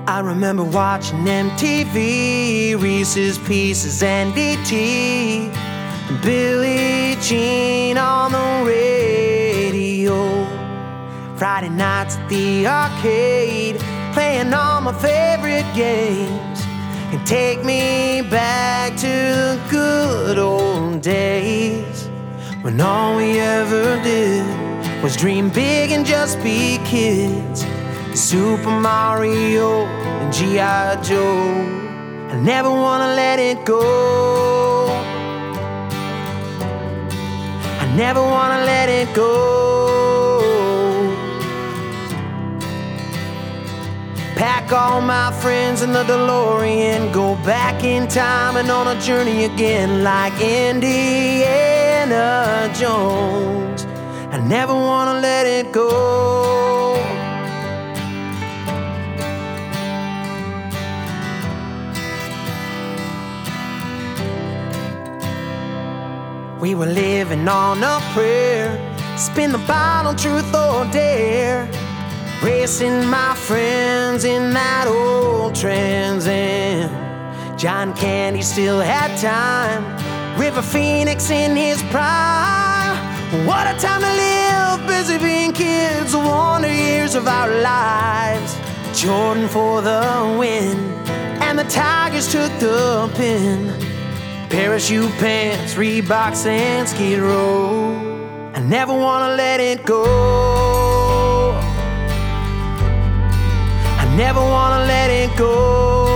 I remember watching MTV, Reese's Pieces and E.T., and Billie Jean on the radio. Friday nights at the arcade, playing all my favorite games, and take me back to the good old days when all we ever did was dream big and just be kids. Super Mario and G.I. Joe, I never wanna let it go. I never wanna let it go. Pack all my friends in the DeLorean, go back in time and on a journey again like Indiana Jones. I never wanna let it go. We were living on a prayer, spin the bottle, truth or dare, racing my friends in that old Trans Am. John Candy still had time, River Phoenix in his prime. What a time to live, busy being kids, the wonder years of our lives. Jordan for the win, and the Tigers took the pin. Parachute pants, Reeboks and Skid Row, I never wanna let it go. I never wanna let it go.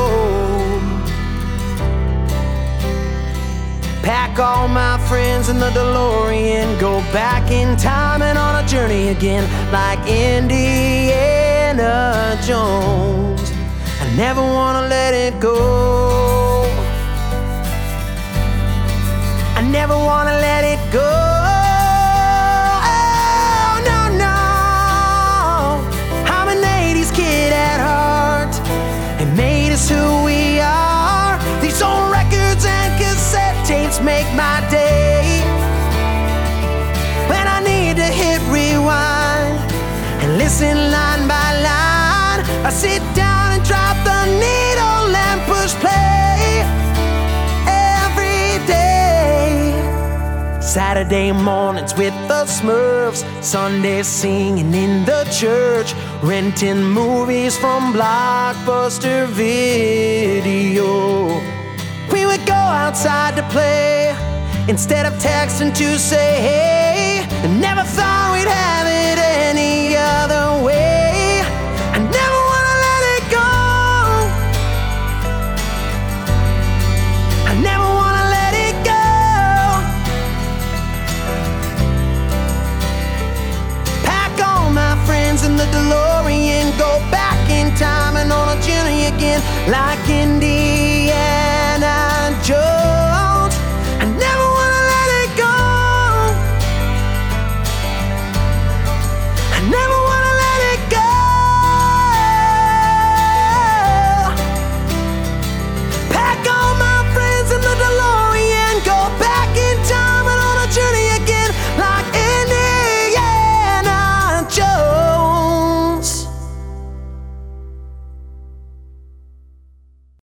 Pack all my friends in the DeLorean, go back in time and on a journey again like Indiana Jones. I never wanna let it go. I never wanna let it go. Oh, no, no. I'm an 80s kid at heart. It made us who we are. These old records and cassette tapes make my day. When I need to hit rewind and listen line by line, I sit down and drop the needle and push play. Saturday mornings with the Smurfs, Sunday singing in the church, renting movies from Blockbuster Video. We would go outside to play instead of texting to say hey. I never thought we'd have it any other way. I never wanna let it go. I never wanna let it go. In the DeLorean, go back in time and on a journey again like India.